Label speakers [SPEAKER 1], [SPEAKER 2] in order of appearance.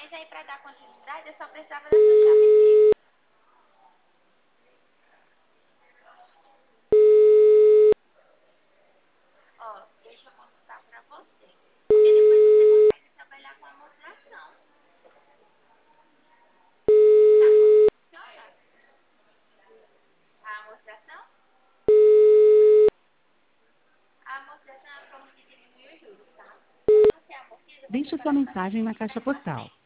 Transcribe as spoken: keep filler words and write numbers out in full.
[SPEAKER 1] Mas aí, para dar continuidade, eu só precisava da sua chave Pix. Ó, deixa eu contar para você. Porque depois você consegue trabalhar com a amostração. Sabe como funciona a amostração? A amostração é a forma de diminuir os juros, tá? Quando você amortiza, você
[SPEAKER 2] Deixe sua
[SPEAKER 1] paga só
[SPEAKER 2] mensagem na
[SPEAKER 1] trinta
[SPEAKER 2] caixa
[SPEAKER 1] e quatro
[SPEAKER 2] postal.
[SPEAKER 1] meses.